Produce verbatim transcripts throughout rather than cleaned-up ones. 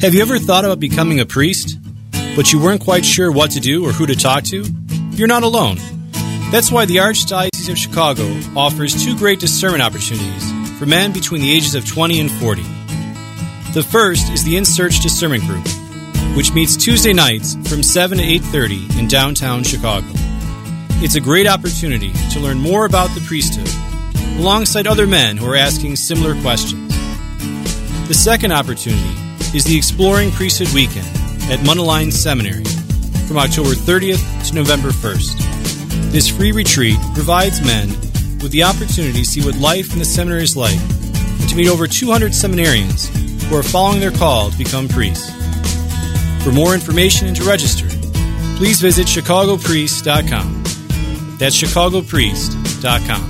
Have you ever thought about becoming a priest, but you weren't quite sure what to do or who to talk to? You're not alone. That's why the Archdiocese of Chicago offers two great discernment opportunities for men between the ages of twenty and forty. The first is the In Search Discernment Group, which meets Tuesday nights from seven to eight thirty in downtown Chicago. It's a great opportunity to learn more about the priesthood, alongside other men who are asking similar questions. The second opportunity is the Exploring Priesthood Weekend at Mundelein Seminary from October thirtieth to November first. This free retreat provides men with the opportunity to see what life in the seminary is like and to meet over two hundred seminarians who are following their call to become priests. For more information and to register, please visit chicago priest dot com. That's chicago priest dot com.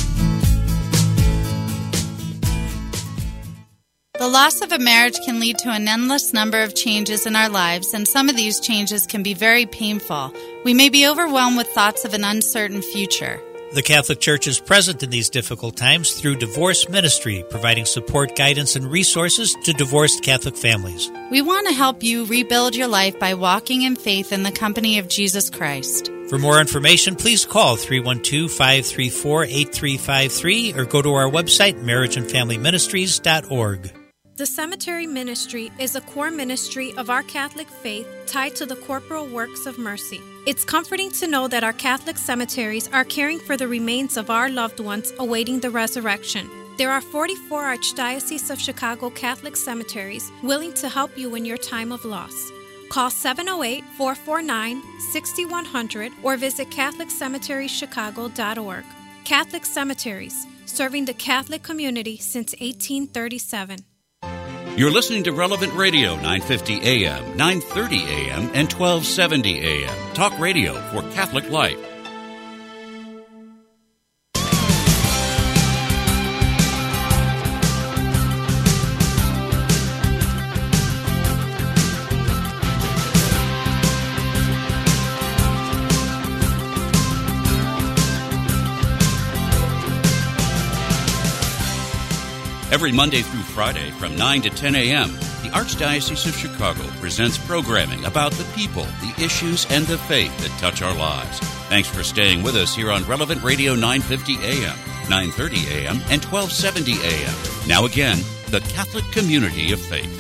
The loss of a marriage can lead to an endless number of changes in our lives, and some of these changes can be very painful. We may be overwhelmed with thoughts of an uncertain future. The Catholic Church is present in these difficult times through Divorce Ministry, providing support, guidance, and resources to divorced Catholic families. We want to help you rebuild your life by walking in faith in the company of Jesus Christ. For more information, please call three one two, five three four, eight three five three or go to our website, marriage and family ministries dot org. The Cemetery Ministry is a core ministry of our Catholic faith tied to the corporal works of mercy. It's comforting to know that our Catholic cemeteries are caring for the remains of our loved ones awaiting the resurrection. There are forty-four Archdiocese of Chicago Catholic cemeteries willing to help you in your time of loss. Call seven oh eight, four four nine, six one zero zero or visit catholic cemetery chicago dot org. Catholic Cemeteries, serving the Catholic community since eighteen thirty-seven. You're listening to Relevant Radio, nine fifty A M, nine thirty A M, and twelve seventy A M. Talk radio for Catholic life. Every Monday through Friday from nine to ten A M, the Archdiocese of Chicago presents programming about the people, the issues, and the faith that touch our lives. Thanks for staying with us here on Relevant Radio nine fifty A M, nine thirty A M, and twelve seventy A M. Now again, the Catholic community of faith.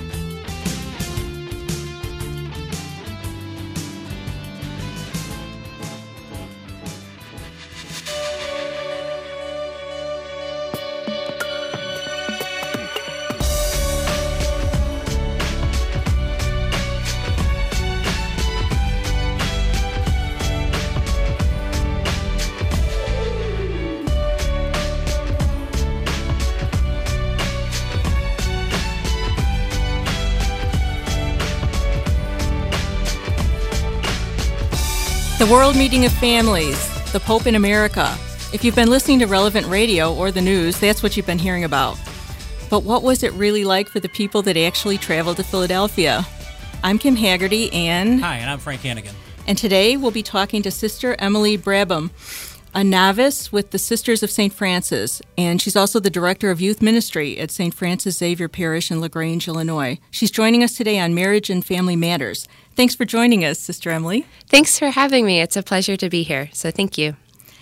The World Meeting of Families, the Pope in America. If you've been listening to Relevant Radio or the news, that's what you've been hearing about. But what was it really like for the people that actually traveled to Philadelphia? I'm Kim Haggerty, and... Hi, and I'm Frank Hannigan. And today we'll be talking to Sister Emily Brabham, a novice with the Sisters of Saint Francis, and she's also the Director of Youth Ministry at Saint Francis Xavier Parish in LaGrange, Illinois. She's joining us today on Marriage and Family Matters. Thanks for joining us, Sister Emily. Thanks for having me. It's a pleasure to be here, so thank you.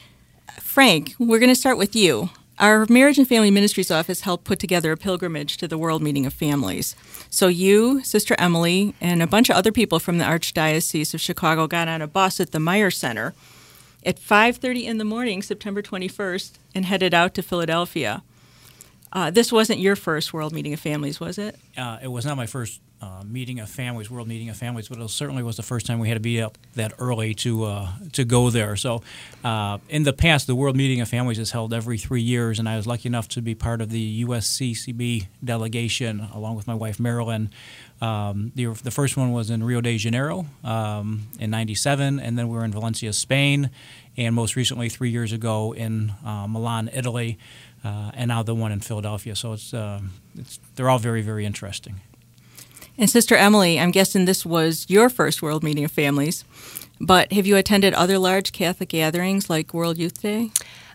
Frank, we're going to start with you. Our Marriage and Family Ministries office helped put together a pilgrimage to the World Meeting of Families. So you, Sister Emily, and a bunch of other people from the Archdiocese of Chicago got on a bus at the Meyer Center at five thirty in the morning, September twenty-first, and headed out to Philadelphia. Uh, this wasn't your first World Meeting of Families, was it? Uh, it was not my first uh, meeting of families, World Meeting of Families, but it certainly was the first time we had to be up that early to uh, to go there. So uh, in the past, the World Meeting of Families is held every three years, and I was lucky enough to be part of the U S C C B delegation along with my wife, Marilyn. Um, the, the first one was in Rio de Janeiro um, in ninety-seven, and then we were in Valencia, Spain, and most recently, three years ago, in uh, Milan, Italy, uh, and now the one in Philadelphia. So it's, uh, it's they're all very, very interesting. And Sister Emily, I'm guessing this was your first World Meeting of Families, but have you attended other large Catholic gatherings like World Youth Day?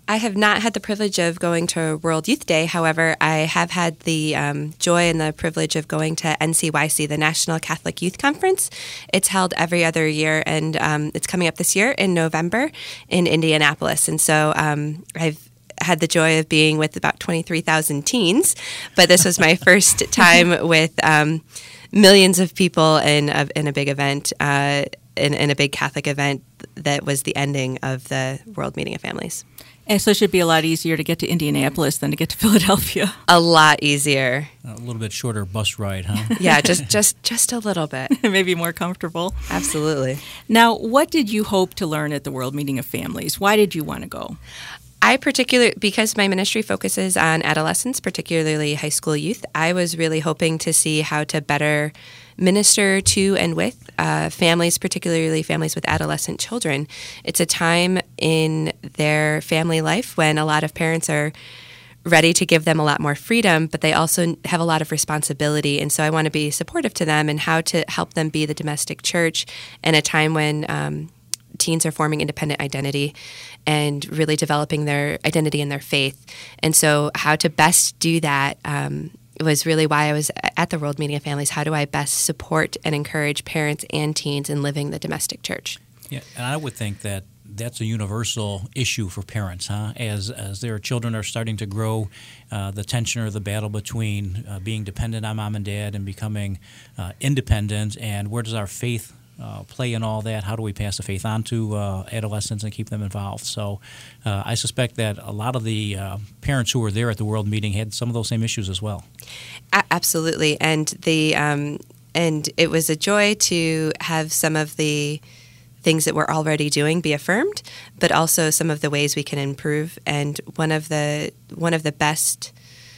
I have not had the privilege of going to World Youth Day. However, I have had the um, joy and the privilege of going to N C Y C, the National Catholic Youth Conference. It's held every other year, and um, it's coming up this year in November in Indianapolis. And so um, I've had the joy of being with about twenty-three thousand teens, but this was my first time with um, millions of people in a, in a big event, uh, in, in a big Catholic event that was the ending of the World Meeting of Families. And so it should be a lot easier to get to Indianapolis than to get to Philadelphia. A lot easier. A little bit shorter bus ride, huh? Yeah, just just just a little bit. Maybe more comfortable. Absolutely. Now, what did you hope to learn at the World Meeting of Families? Why did you want to go? I particularly, because my ministry focuses on adolescents, particularly high school youth, I was really hoping to see how to better minister to and with uh, families, particularly families with adolescent children. It's a time in their family life when a lot of parents are ready to give them a lot more freedom, but they also have a lot of responsibility. And so I want to be supportive to them and how to help them be the domestic church in a time when um, teens are forming independent identity and really developing their identity and their faith. And so how to best do that um, was really why I was at the World Meeting of Families. How do I best support and encourage parents and teens in living the domestic church? Yeah, and I would think that that's a universal issue for parents, huh? As as their children are starting to grow, uh, the tension or the battle between uh, being dependent on mom and dad and becoming uh, independent, and where does our faith uh, play in all that? How do we pass the faith on to uh, adolescents and keep them involved? So uh, I suspect that a lot of the uh, parents who were there at the World Meeting had some of those same issues as well. A- absolutely, and the um, and it was a joy to have some of the things that we're already doing be affirmed, but also some of the ways we can improve. And one of the one of the best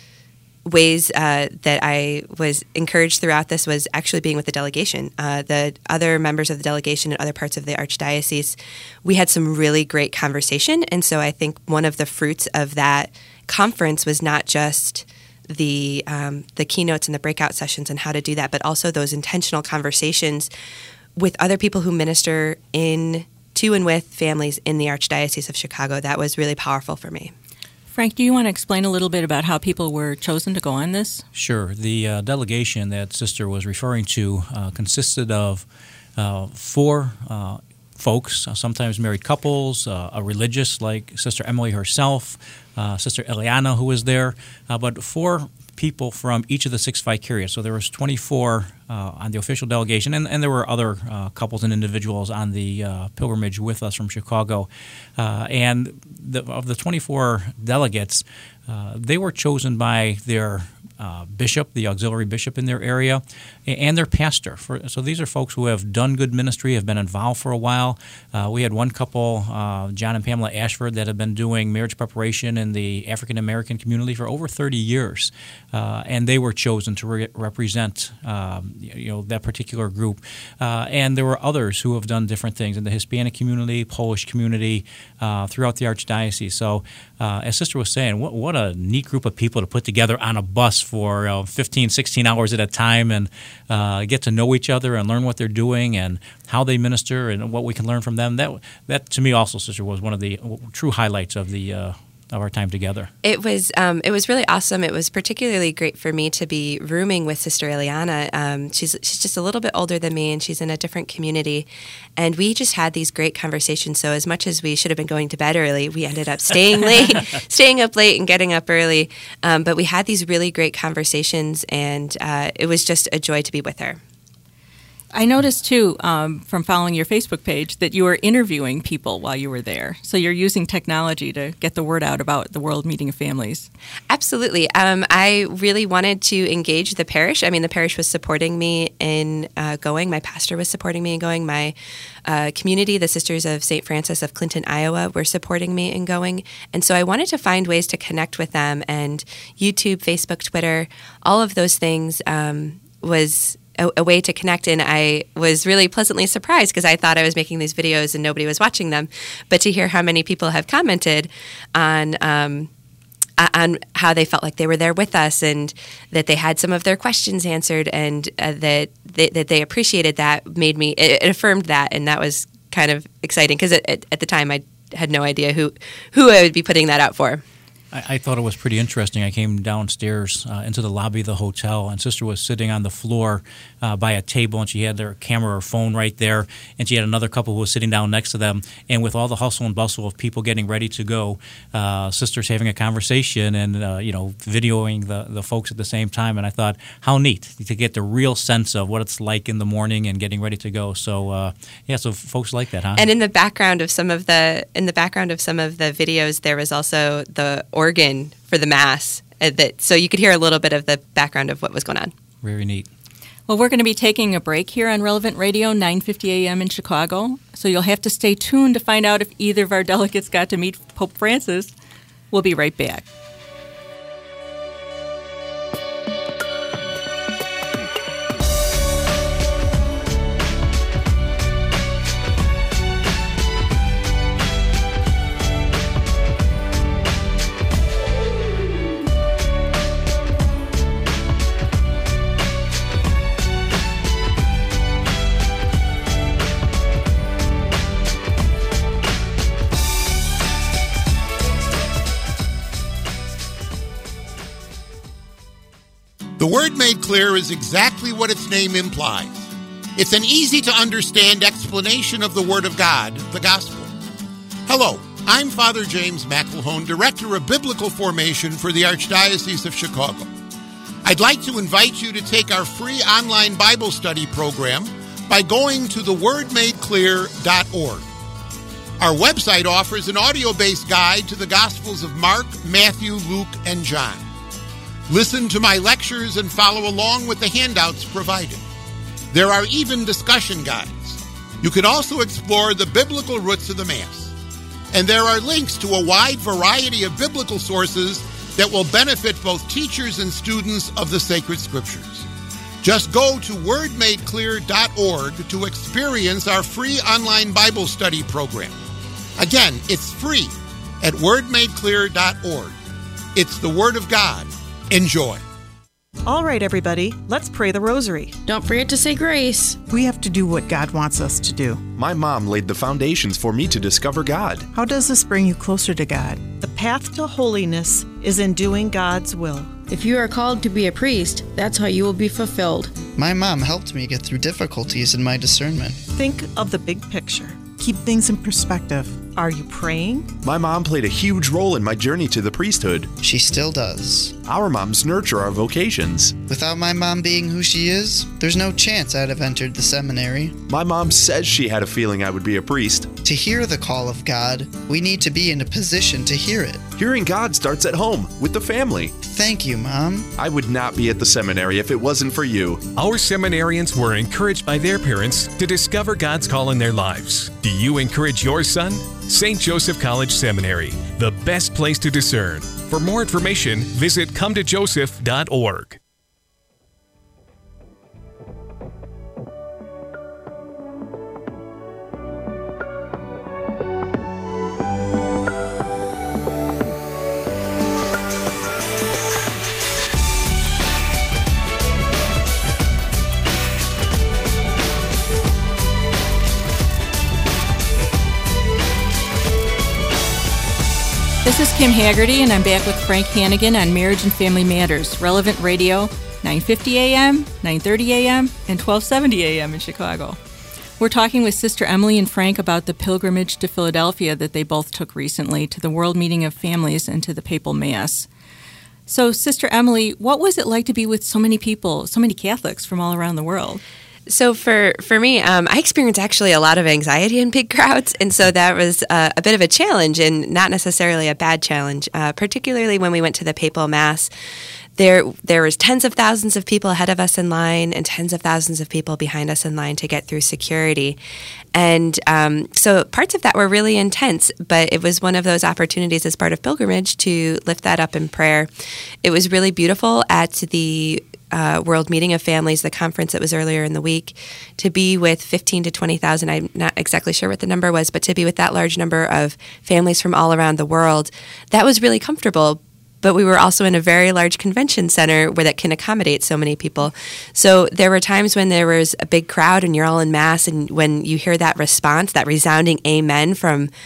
ways uh, that I was encouraged throughout this was actually being with the delegation. Uh, the other members of the delegation in other parts of the Archdiocese, we had some really great conversation. And so I think one of the fruits of that conference was not just the um, the keynotes and the breakout sessions and how to do that, but also those intentional conversations with other people who minister in to and with families in the Archdiocese of Chicago. That was really powerful for me. Frank, do you want to explain a little bit about how people were chosen to go on this? Sure. The uh, delegation that Sister was referring to uh, consisted of uh, four uh, folks, uh, sometimes married couples, uh, a religious like Sister Emily herself, uh, Sister Eliana who was there, uh, but four people from each of the six vicariates. So there was twenty-four uh, on the official delegation, and, and there were other uh, couples and individuals on the uh, pilgrimage with us from Chicago. Uh, and the, of the twenty-four delegates, uh, they were chosen by their uh, bishop, the auxiliary bishop in their area, and their pastor. For, so these are folks who have done good ministry, have been involved for a while. Uh, we had one couple, uh, John and Pamela Ashford, that have been doing marriage preparation in the African-American community for over thirty years. Uh, and they were chosen to re- represent um, you know, that particular group. Uh, and there were others who have done different things in the Hispanic community, Polish community, uh, throughout the Archdiocese. So uh, as Sister was saying, what, what a neat group of people to put together on a bus for uh, fifteen, sixteen hours at a time and uh, get to know each other and learn what they're doing and how they minister and what we can learn from them. That, that to me also, Sister, was one of the true highlights of the uh, of our time together. It was um, it was really awesome. It was particularly great for me to be rooming with Sister Eliana. Um, she's she's just a little bit older than me, and she's in a different community. And we just had these great conversations. So as much as we should have been going to bed early, we ended up staying late, staying up late and getting up early. Um, but we had these really great conversations, and uh, it was just a joy to be with her. I noticed, too, um, from following your Facebook page, that you were interviewing people while you were there. So you're using technology to get the word out about the World Meeting of Families. Absolutely. Um, I really wanted to engage the parish. I mean, the parish was supporting me in uh, going. My pastor was supporting me in going. My uh, community, the Sisters of Saint Francis of Clinton, Iowa, were supporting me in going. And so I wanted to find ways to connect with them. And YouTube, Facebook, Twitter, all of those things um, was A, a way to connect, and I was really pleasantly surprised because I thought I was making these videos and nobody was watching them. But to hear how many people have commented on um, on how they felt like they were there with us and that they had some of their questions answered and uh, that they, that they appreciated that made me it, it affirmed that, and that was kind of exciting because at, at the time I had no idea who, who I would be putting that out for. I, I thought it was pretty interesting. I came downstairs uh, into the lobby of the hotel, and Sister was sitting on the floor uh, by a table, and she had their camera or phone right there, and she had another couple who was sitting down next to them. And with all the hustle and bustle of people getting ready to go, uh, Sister's having a conversation and uh, you know videoing the, the folks at the same time. And I thought, how neat to get the real sense of what it's like in the morning and getting ready to go. So uh, yeah, so folks like that, huh? And in the background of some of the in the background of some of the videos, there was also the organ for the Mass, uh, that so you could hear a little bit of the background of what was going on. Very neat. Well, we're going to be taking a break here on Relevant Radio, nine fifty a.m. in Chicago, so you'll have to stay tuned to find out if either of our delegates got to meet Pope Francis. We'll be right back. The Word Made Clear is exactly what its name implies. It's an easy-to-understand explanation of the Word of God, the Gospel. Hello, I'm Father James McElhone, Director of Biblical Formation for the Archdiocese of Chicago. I'd like to invite you to take our free online Bible study program by going to the word made clear dot org. Our website offers an audio-based guide to the Gospels of Mark, Matthew, Luke, and John. Listen to my lectures and follow along with the handouts provided. There are even discussion guides. You can also explore the biblical roots of the Mass. And there are links to a wide variety of biblical sources that will benefit both teachers and students of the sacred scriptures. Just go to word made clear dot org to experience our free online Bible study program. Again, it's free at word made clear dot org. It's the Word of God. Enjoy. All right, everybody, let's pray the rosary. Don't forget to say grace. We have to do what God wants us to do. My mom laid the foundations for me to discover God. How does this bring you closer to God? The path to holiness is in doing God's will. If you are called to be a priest, that's how you will be fulfilled. My mom helped me get through difficulties in my discernment. Think of the big picture. Keep things in perspective. Are you praying? My mom played a huge role in my journey to the priesthood. She still does. Our moms nurture our vocations. Without my mom being who she is, there's no chance I'd have entered the seminary. My mom says she had a feeling I would be a priest. To hear the call of God, we need to be in a position to hear it. Hearing God starts at home, with the family. Thank you, Mom. I would not be at the seminary if it wasn't for you. Our seminarians were encouraged by their parents to discover God's call in their lives. Do you encourage your son? Saint Joseph College Seminary, the best place to discern. For more information, visit come to joseph dot org. This is Kim Haggerty, and I'm back with Frank Hannigan on Marriage and Family Matters, Relevant Radio, nine fifty a.m., nine thirty a.m., and twelve seventy a.m. in Chicago. We're talking with Sister Emily and Frank about the pilgrimage to Philadelphia that they both took recently to the World Meeting of Families and to the Papal Mass. So, Sister Emily, what was it like to be with so many people, so many Catholics from all around the world? So for, for me, um, I experienced actually a lot of anxiety in big crowds, and so that was uh, a bit of a challenge and not necessarily a bad challenge, uh, particularly when we went to the Papal Mass. There there was tens of thousands of people ahead of us in line and tens of thousands of people behind us in line to get through security. And um, so parts of that were really intense, but it was one of those opportunities as part of pilgrimage to lift that up in prayer. It was really beautiful at the Uh, World Meeting of Families, the conference that was earlier in the week, to be with fifteen to twenty thousand. I'm not exactly sure what the number was, but to be with that large number of families from all around the world, that was really comfortable. But we were also in a very large convention center where that can accommodate so many people. So there were times when there was a big crowd and you're all in mass, and when you hear that response, that resounding amen from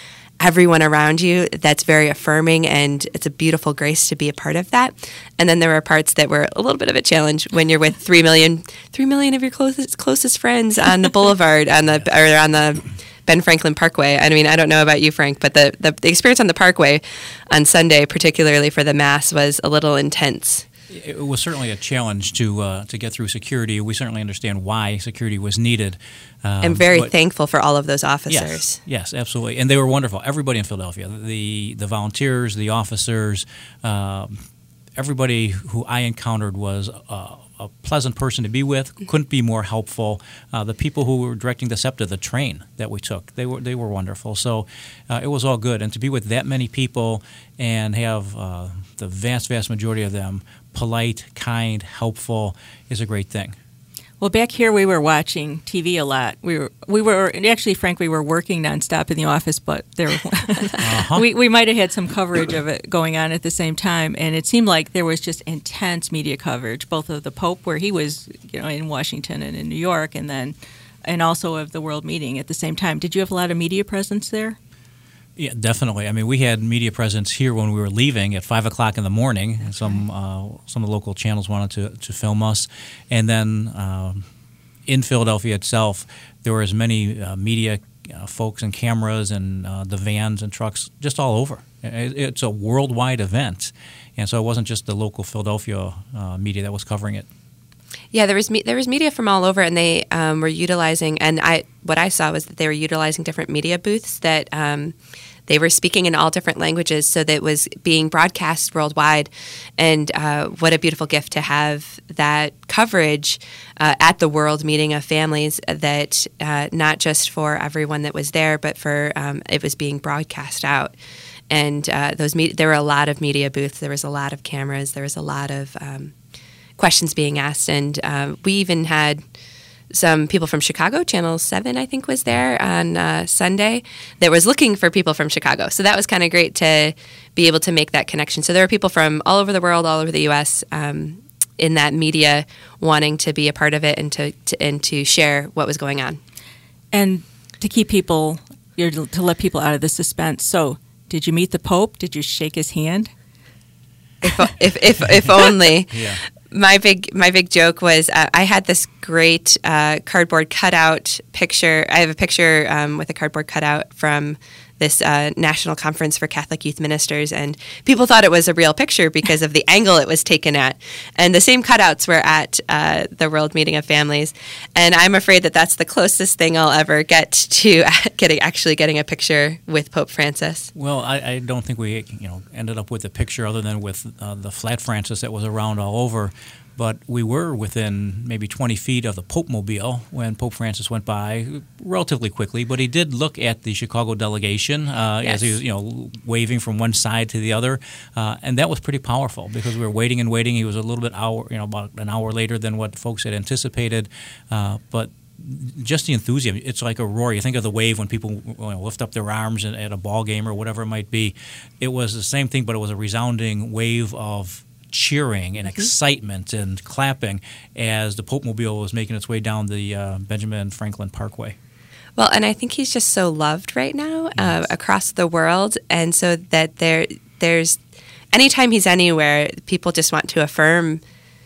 everyone around you that's very affirming, and it's a beautiful grace to be a part of that. And then there were parts that were a little bit of a challenge when you're with three million, three million of your closest closest friends on the boulevard, on the or on the Ben Franklin Parkway. I mean, I don't know about you, Frank, but the, the, the experience on the Parkway on Sunday, particularly for the Mass, was a little intense. It was certainly a challenge to uh, to get through security. We certainly understand why security was needed. Um, I'm very but, thankful for all of those officers. Yes, yes, absolutely. And they were wonderful. Everybody in Philadelphia, the the volunteers, the officers, um, everybody who I encountered was uh, a pleasant person to be with. Couldn't be more helpful. Uh, the people who were directing the SEPTA, the train that we took, they were they were wonderful. So uh, it was all good. And to be with that many people and have uh, the vast, vast majority of them polite, kind, helpful is a great thing. Well, back here we were watching T V a lot. We were, we were actually, Frank, we were working nonstop in the office, but there, uh-huh. we we might have had some coverage of it going on at the same time, and it seemed like there was just intense media coverage, both of the Pope, where he was, you know, in Washington and in New York, and then, and also of the World Meeting at the same time. Did you have a lot of media presence there? Yeah, definitely. I mean, we had media presence here when we were leaving at five o'clock in the morning. Some uh, some of the local channels wanted to, to film us, and then um, in Philadelphia itself, there were as many uh, media uh, folks and cameras and uh, the vans and trucks just all over. It, it's a worldwide event, and so it wasn't just the local Philadelphia uh, media that was covering it. Yeah, there was me- there was media from all over, and they um, were utilizing. And I what I saw was that they were utilizing different media booths that um, they were speaking in all different languages, so that it was being broadcast worldwide. And uh, what a beautiful gift to have that coverage uh, at the World Meeting of Families. That uh, not just for everyone that was there, but for um, it was being broadcast out. And uh, those me- there were a lot of media booths. There was a lot of cameras. There was a lot of um, questions being asked, and uh, we even had some people from Chicago. Channel seven, I think, was there on uh, Sunday that was looking for people from Chicago. So that was kind of great to be able to make that connection. So there were people from all over the world, all over the U S um, in that media wanting to be a part of it and to, to and to share what was going on. And to keep people, to let people out of the suspense. So did you meet the Pope? Did you shake his hand? If if if, if only. Yeah. My big my big joke was uh, I had this great uh, cardboard cutout picture. I have a picture um, with a cardboard cutout from this uh, National Conference for Catholic Youth Ministers, and people thought it was a real picture because of the angle it was taken at. And the same cutouts were at uh, the World Meeting of Families, and I'm afraid that that's the closest thing I'll ever get to getting actually getting a picture with Pope Francis. Well, I, I don't think we you know ended up with a picture other than with uh, the flat Francis that was around all over. But we were within maybe twenty feet of the Pope Mobile when Pope Francis went by relatively quickly. But he did look at the Chicago delegation uh, yes. as he was, you know, waving from one side to the other, uh, and that was pretty powerful because we were waiting and waiting. He was a little bit hour, you know, about an hour later than what folks had anticipated, uh, but. Just the enthusiasm. It's like a roar. You think of the wave when people you know, lift up their arms at a ball game or whatever it might be. It was the same thing, but it was a resounding wave of cheering and mm-hmm. excitement and clapping as the Pope Mobile was making its way down the uh, Benjamin Franklin Parkway. Well, and I think he's just so loved right now uh, across the world, and so that there, there's anytime he's anywhere, people just want to affirm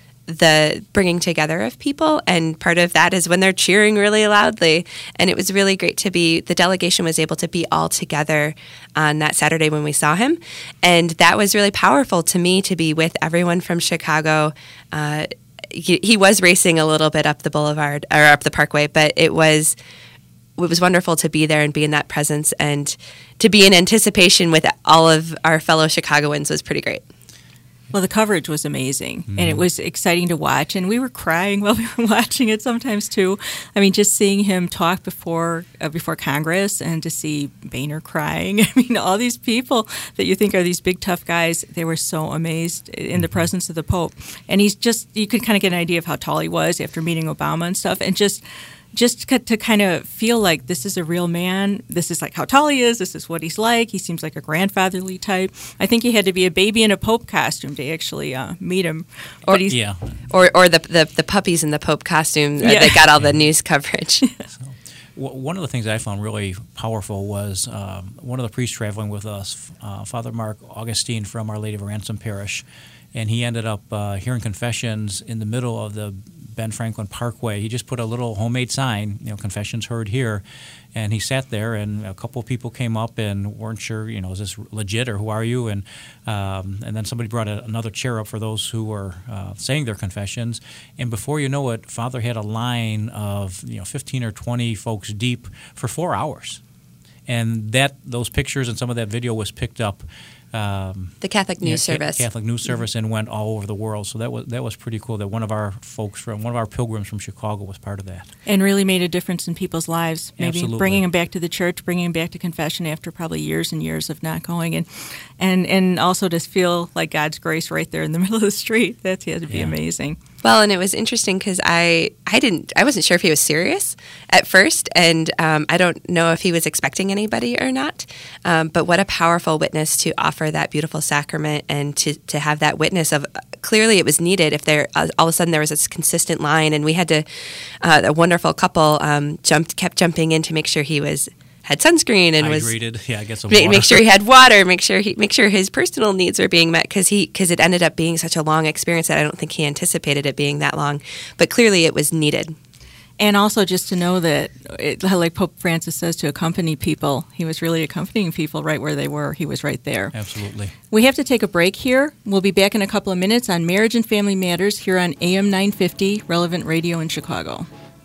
the bringing together of people, and part of that is when they're cheering really loudly. And it was really great to be, the delegation was able to be all together on that Saturday when we saw him, and that was really powerful to me to be with everyone from Chicago. Uh, he, he was racing a little bit up the boulevard, or up the Parkway, but it was it was wonderful to be there and be in that presence, and to be in anticipation with all of our fellow Chicagoans was pretty great. Well, the coverage was amazing, Mm-hmm. and it was exciting to watch, and we were crying while we were watching it sometimes, too. I mean, just seeing him talk before uh, before Congress, and to see Boehner crying. I mean, all these people that you think are these big, tough guys, they were so amazed in the presence of the Pope. And he's just, you could kind of get an idea of how tall he was after meeting Obama and stuff, and just... Just to kind of feel like this is a real man. This is like how tall he is. This is what he's like. He seems like a grandfatherly type. I think he had to be a baby in a Pope costume to actually uh, meet him. Or, but he's, yeah. or or the, the the puppies in the Pope costume uh, yeah. that got all the news coverage. So, w- one of the things I found really powerful was um, one of the priests traveling with us, uh, Father Mark Augustine from Our Lady of Ransom Parish, and he ended up uh, hearing confessions in the middle of the Ben Franklin Parkway. He just put a little homemade sign, you know, confessions heard here, and he sat there, and a couple of people came up and weren't sure, you know, is this legit or who are you? And um, and then somebody brought a, another chair up for those who were uh, saying their confessions, and before you know it, Father had a line of, you know, fifteen or twenty folks deep for four hours, and that those pictures and some of that video was picked up. Um, the Catholic News yeah, Service. Catholic News Service, mm-hmm. and went all over the world. So that was that was pretty cool. That one of our folks from one of our pilgrims from Chicago was part of that, and really made a difference in people's lives. Maybe Absolutely. Bringing them back to the church, bringing them back to confession after probably years and years of not going, and and and also to feel like God's grace right there in the middle of the street. That had to be yeah. amazing. Well, and it was interesting because I, I didn't I wasn't sure if he was serious at first, and um, I don't know if he was expecting anybody or not. Um, but what a powerful witness to offer that beautiful sacrament, and to, to have that witness of clearly it was needed. If there uh, all of a sudden there was this consistent line, and we had to uh, a wonderful couple um, jumped kept jumping in to make sure he was. Had sunscreen and hydrated. was yeah, get some make, water. make sure he had water, make sure he make sure his personal needs were being met, because he because it ended up being such a long experience that I don't think he anticipated it being that long, but clearly it was needed. And also just to know that, it, like Pope Francis says, to accompany people, he was really accompanying people right where they were. He was right there. Absolutely. We have to take a break here. We'll be back in a couple of minutes on Marriage and Family Matters here on A M nine fifty, Relevant Radio in Chicago.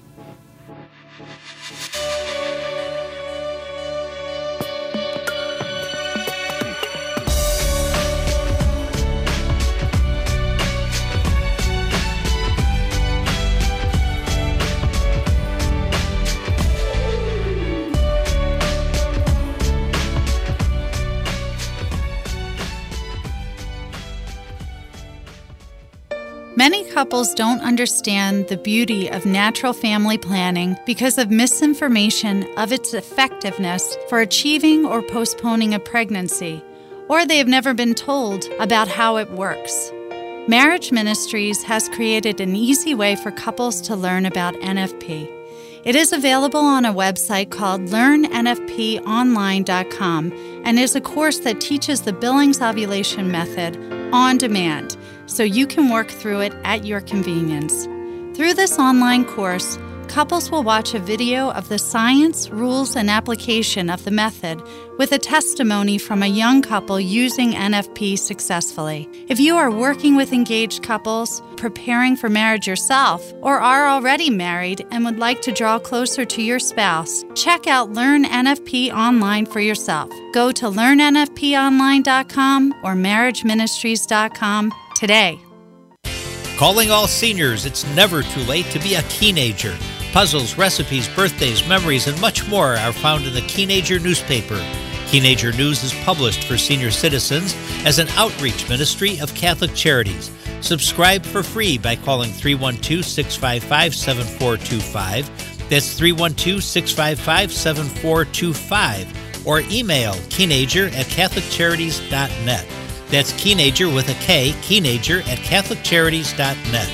Many couples don't understand the beauty of natural family planning because of misinformation of its effectiveness for achieving or postponing a pregnancy, or they have never been told about how it works. Marriage Ministries has created an easy way for couples to learn about N F P. It is available on a website called learn N F P online dot com and is a course that teaches the Billings ovulation method on demand, so you can work through it at your convenience. Through this online course, couples will watch a video of the science, rules, and application of the method with a testimony from a young couple using N F P successfully. If you are working with engaged couples, preparing for marriage yourself, or are already married and would like to draw closer to your spouse, check out Learn N F P Online for yourself. Go to learn N F P online dot com or marriage ministries dot com today. Calling all seniors, it's never too late to be a Keenager. Puzzles, recipes, birthdays, memories, and much more are found in the Keenager newspaper. Keenager News is published for senior citizens as an outreach ministry of Catholic Charities. Subscribe for free by calling three one two, six five five, seven four two five. That's three one two, six five five, seven four two five. Or email keenager at catholic charities dot net. That's Keenager with a K, Keenager at catholic charities dot net.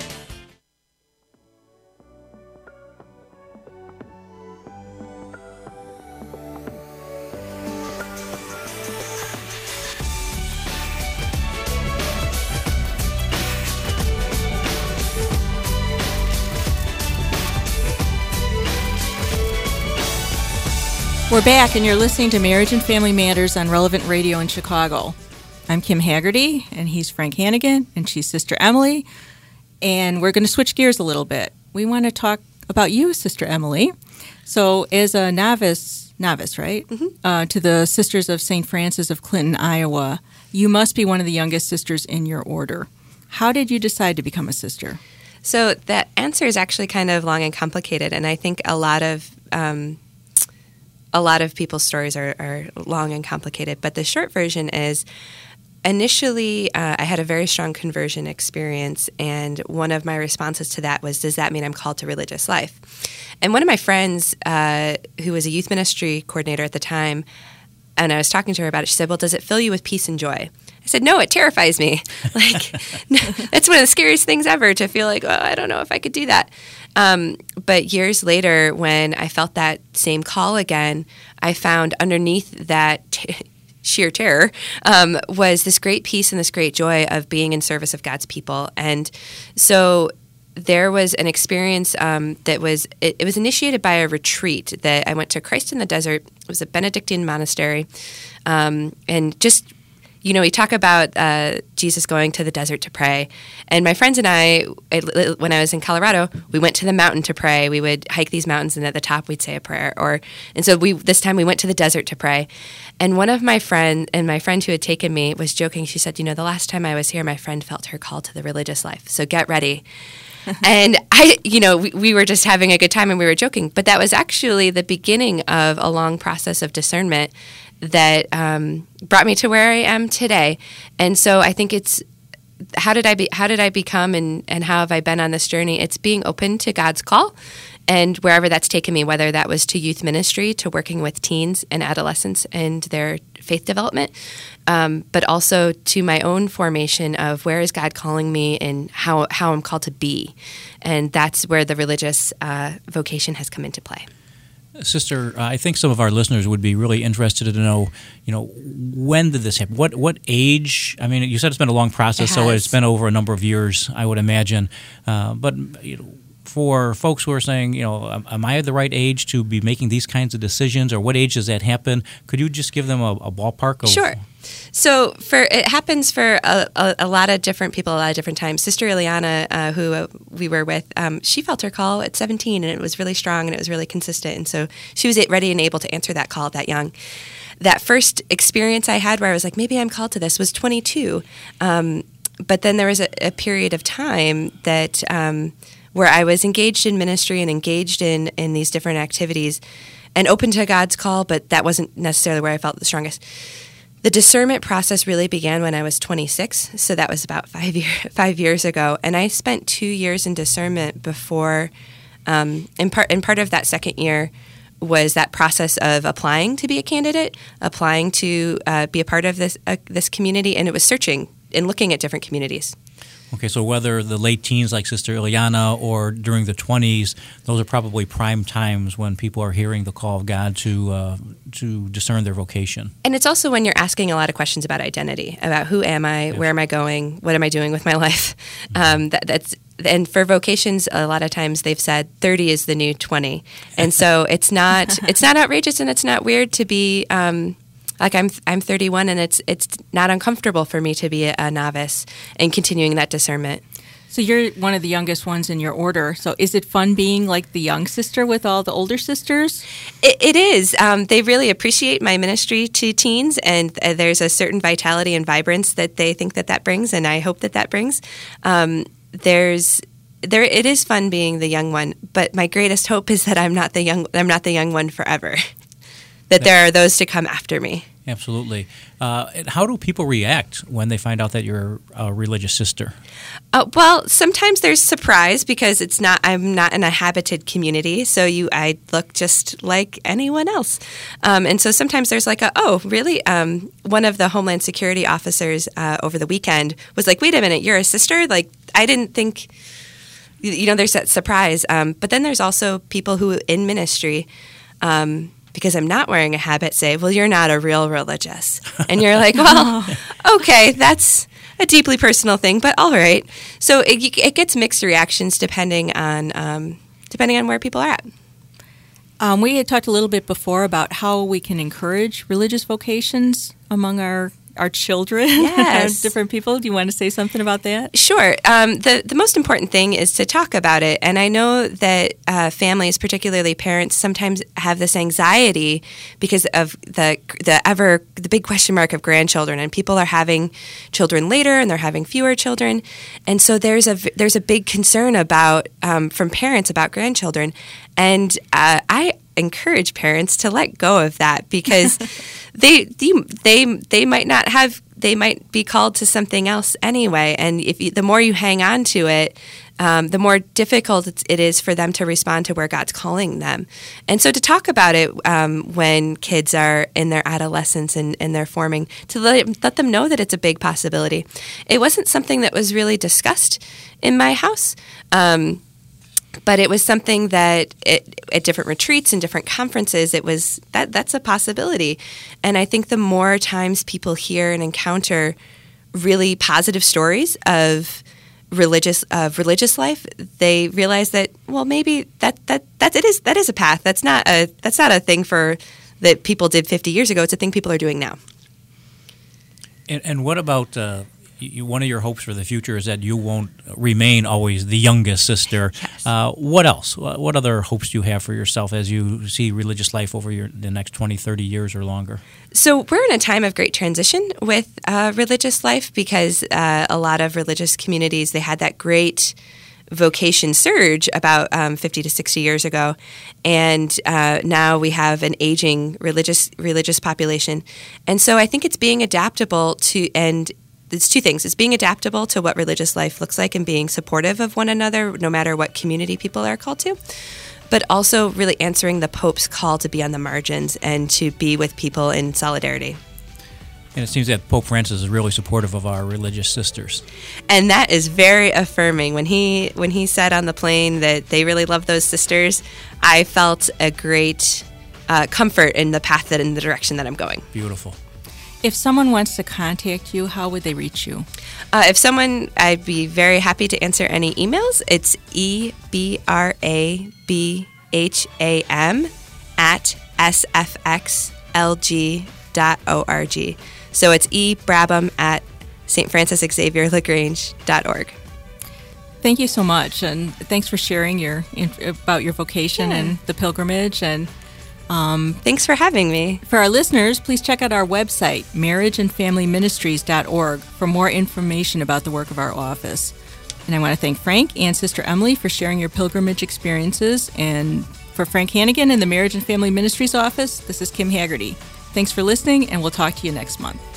We're back, and you're listening to Marriage and Family Matters on Relevant Radio in Chicago. I'm Kim Haggerty, and he's Frank Hannigan, and she's Sister Emily. And we're going to switch gears a little bit. We want to talk about you, Sister Emily. So as a novice, novice, right, mm-hmm. uh, to the Sisters of Saint Francis of Clinton, Iowa, you must be one of the youngest sisters in your order. How did you decide to become a sister? So that answer is actually kind of long and complicated, and I think a lot of um, a lot of people's stories are, are long and complicated. But the short version is, initially, uh, I had a very strong conversion experience, and one of my responses to that was, does that mean I'm called to religious life? And one of my friends, uh, who was a youth ministry coordinator at the time, and I was talking to her about it, she said, well, does it fill you with peace and joy? I said, no, it terrifies me. Like, that's one of the scariest things ever, to feel like, oh, I don't know if I could do that. Um, but years later, when I felt that same call again, I found underneath that t- sheer terror um, was this great peace and this great joy of being in service of God's people. And so there was an experience um, that was, it, it was initiated by a retreat that I went to Christ in the Desert. It was a Benedictine monastery. Um, and just, you know, we talk about uh, Jesus going to the desert to pray. And my friends and I, when I was in Colorado, we went to the mountain to pray. We would hike these mountains, and at the top we'd say a prayer. Or, and so we this time we went to the desert to pray. And one of my friend and my friend who had taken me was joking. She said, you know, the last time I was here, my friend felt her call to the religious life. So get ready. And I, you know, we, we were just having a good time and we were joking. But that was actually the beginning of a long process of discernment that um, brought me to where I am today. And so I think it's, how did I be, how did I become and, and how have I been on this journey? It's being open to God's call, and wherever that's taken me, whether that was to youth ministry, to working with teens and adolescents and their faith development, um, but also to my own formation of where is God calling me and how, how I'm called to be. And that's where the religious uh, vocation has come into play. Sister, I think some of our listeners would be really interested to know, you know, when did this happen? What what age? I mean, you said it's been a long process, it so it's been over a number of years, I would imagine. Uh, but you know, for folks who are saying, you know, am I at the right age to be making these kinds of decisions, or what age does that happen? Could you just give them a, a ballpark of? Sure. So for it happens for a, a, a lot of different people, a lot of different times. Sister Ileana, uh, who uh, we were with, um, she felt her call at seventeen, and it was really strong and it was really consistent. And so she was ready and able to answer that call that young. That first experience I had where I was like, maybe I'm called to this, was twenty-two. Um, but then there was a, a period of time that um, where I was engaged in ministry and engaged in, in these different activities and open to God's call, but that wasn't necessarily where I felt the strongest. The discernment process really began when I was twenty-six, so that was about five, year, five years ago. And I spent two years in discernment before, um, and, part, and part of that second year was that process of applying to be a candidate, applying to uh, be a part of this uh, this community, and it was searching and looking at different communities. Okay, so whether the late teens like Sister Ileana or during the twenties, those are probably prime times when people are hearing the call of God to uh, to discern their vocation. And it's also when you're asking a lot of questions about identity, about who am I, yes. Where am I going, what am I doing with my life. Mm-hmm. Um, that, that's and for vocations, a lot of times they've said thirty is the new twenty, and so it's not it's not outrageous and it's not weird to be. Um, Like I'm, I'm thirty-one, and it's it's not uncomfortable for me to be a, a novice and continuing that discernment. So you're one of the youngest ones in your order. So is it fun being like the young sister with all the older sisters? It, it is. Um, they really appreciate my ministry to teens, and uh, there's a certain vitality and vibrance that they think that that brings, and I hope that that brings. Um, there's there. It is fun being the young one, but my greatest hope is that I'm not the young. I'm not the young one forever. That there are those to come after me. Absolutely. Uh, and how do people react when they find out that you're a religious sister? Uh, well, sometimes there's surprise because it's not. I'm not in a habited community, so you. I look just like anyone else, um, and so sometimes there's like a, oh, really? Um, one of the Homeland Security officers uh, over the weekend was like, wait a minute, you're a sister? Like, I didn't think. You know, there's that surprise, um, but then there's also people who in ministry. Um, because I'm not wearing a habit, say, well, you're not a real religious. And you're like, well, okay, that's a deeply personal thing, but all right. So it, it gets mixed reactions depending on um, depending on where people are at. Um, we had talked a little bit before about how we can encourage religious vocations among our our children, yes. different people. Do you want to say something about that? Sure. Um, the, the most important thing is to talk about it. And I know that uh, families, particularly parents, sometimes have this anxiety because of the the ever the big question mark of grandchildren. And people are having children later, and they're having fewer children. And so there's a there's a big concern about um, from parents about grandchildren. And uh, I encourage parents to let go of that because they, they they they might not have they might be called to something else anyway, and if you, the more you hang on to it, um, the more difficult it is for them to respond to where God's calling them. And so to talk about it um, when kids are in their adolescence and, and they're forming, to let, let them know that it's a big possibility. It wasn't something that was really discussed in my house. Um, But it was something that it, at different retreats and different conferences, it was that that's a possibility. And I think the more times people hear and encounter really positive stories of religious of religious life, they realize that, well, maybe that that that it is that is a path. That's not a that's not a thing for that people did fifty years ago. It's a thing people are doing now. And, and what about? Uh You, one of your hopes for the future is that you won't remain always the youngest sister. Yes. Uh, what else? What other hopes do you have for yourself as you see religious life over your, the next twenty, thirty years or longer? So we're in a time of great transition with uh, religious life because uh, a lot of religious communities, they had that great vocation surge about um, fifty to sixty years ago, and uh, now we have an aging religious religious population. And so I think it's being adaptable to and it's two things. It's being adaptable to what religious life looks like and being supportive of one another, no matter what community people are called to, but also really answering the Pope's call to be on the margins and to be with people in solidarity. And it seems that Pope Francis is really supportive of our religious sisters. And that is very affirming. When he when he said on the plane that they really love those sisters, I felt a great uh, comfort in the path that in the direction that I'm going. Beautiful. If someone wants to contact you, how would they reach you? Uh, if someone, I'd be very happy to answer any emails. It's E B R A B H A M at S F X L G dot org. So it's E Brabham at Saint Francis Xavier Lagrange dot org. Thank you so much, and thanks for sharing your about your vocation yeah. and the pilgrimage. And Um, Thanks for having me. For our listeners, please check out our website, marriage and family ministries dot org, for more information about the work of our office. And I want to thank Frank and Sister Emily for sharing your pilgrimage experiences. And for Frank Hannigan in the Marriage and Family Ministries office, this is Kim Haggerty. Thanks for listening, and we'll talk to you next month.